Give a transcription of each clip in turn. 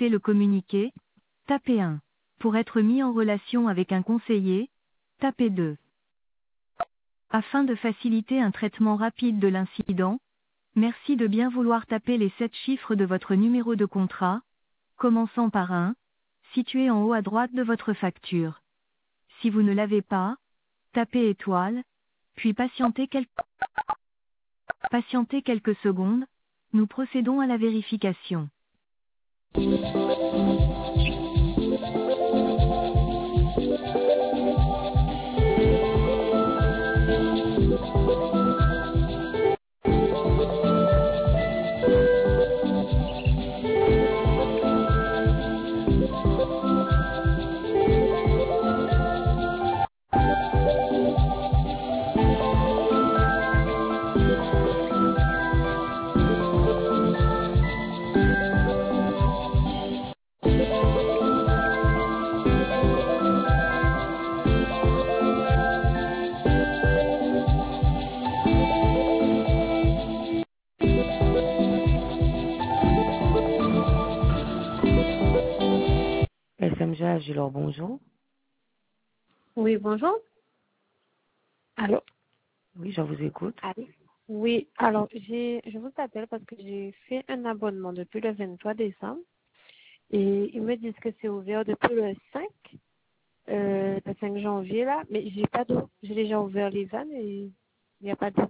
souhaitez le communiquer, tapez 1. Pour être mis en relation avec un conseiller, tapez 2. Afin de faciliter un traitement rapide de l'incident, merci de bien vouloir taper les 7 chiffres de votre numéro de contrat, commençant par 1, situé en haut à droite de votre facture. Si vous ne l'avez pas, tapez étoile, puis patientez quelques secondes, nous procédons à la vérification. SMG Agilor, bonjour. Oui, bonjour. Allô? Oui, je vous écoute. Allô? Oui, alors je vous appelle parce que j'ai fait un abonnement depuis le 23 décembre et ils me disent que c'est ouvert depuis le 5 janvier là, mais j'ai pas d'eau. J'ai déjà ouvert les vannes et il n'y a pas d'eau.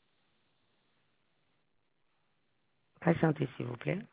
Patientez, s'il vous plaît.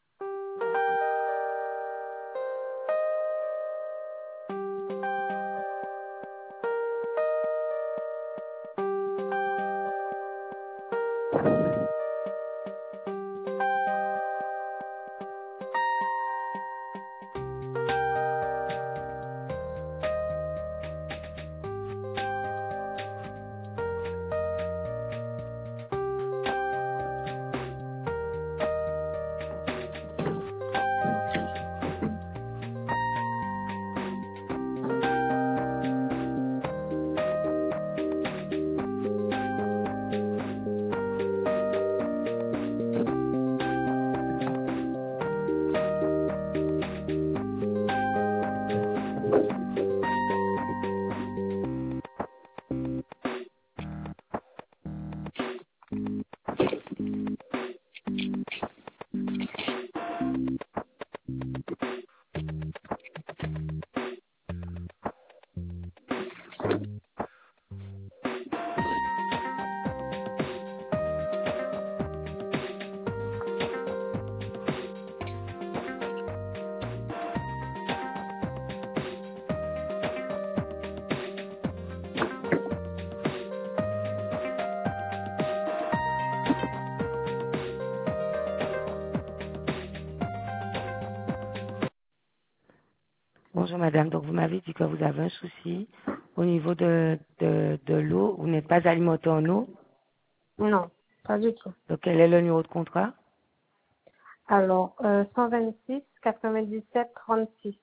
Bonjour madame, donc vous m'avez dit que vous avez un souci au niveau de l'eau, vous n'êtes pas alimenté en eau. Non, pas du tout. Donc quel est le numéro de contrat? Alors, 126 97 36.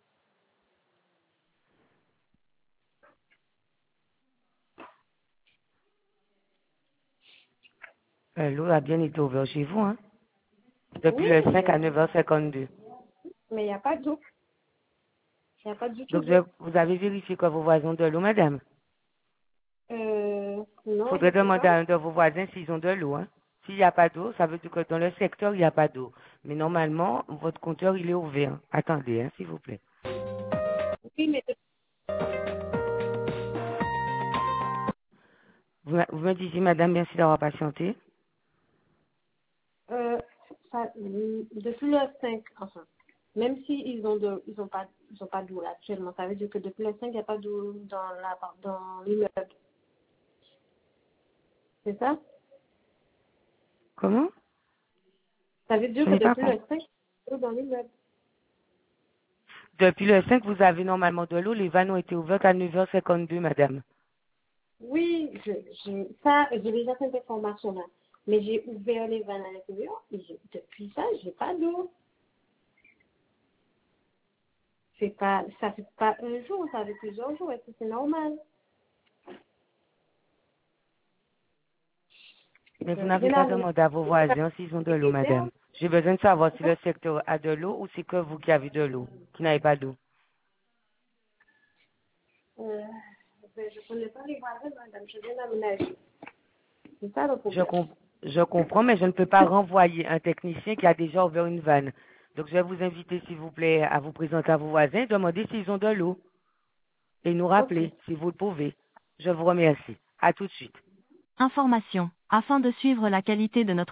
L'eau a bien été ouverte chez vous, hein? Depuis Oui, le 5 à 9h52. mais il n'y a pas d'eau. Il n'y a pas du tout Donc d'eau. vous avez vérifié que vos voisins ont de l'eau, madame? Non, je Faudrait sais demander pas. à un de vos voisins s'ils ont de l'eau, hein? S'il n'y a pas d'eau, ça veut dire que dans le secteur, il n'y a pas d'eau. Mais normalement, votre compteur, il est ouvert. Attendez, hein, s'il vous plaît. Oui, mais Vous me disiez, madame, merci d'avoir patienté. euh, depuis le 5, enfin, même si ils ont pas d'eau là actuellement, ça veut dire que depuis le 5, il n'y a pas d'eau dans l'immeuble. C'est ça? Comment? Ça veut dire Je que n'ai pas depuis le compris. 5, il y a d'eau dans l'immeuble. Depuis le 5, vous avez normalement de l'eau. Les vannes ont été ouvertes à 9h52, madame. Oui, j'ai déjà cette information là. Mais j'ai ouvert les vannes à l'intérieur et depuis ça, j'ai pas d'eau. Ça fait pas un jour, ça fait plusieurs jours. Est-ce que c'est normal? Mais vous n'avez pas demandé à vos voisins s'ils ont de l'eau, madame. J'ai besoin de savoir si le secteur a de l'eau ou c'est que vous qui avez de l'eau, qui n'avez pas d'eau. Je ne connais pas les voisins, madame. Je viens d'aménager. C'est ça le Je, problème. je comprends, mais je ne peux pas renvoyer un technicien qui a déjà ouvert une vanne. Donc, je vais vous inviter, s'il vous plaît, à vous présenter à vos voisins, demander s'ils ont de l'eau et nous rappeler, si vous le pouvez. Je vous remercie. À tout de suite. Information. Afin de suivre la qualité de notre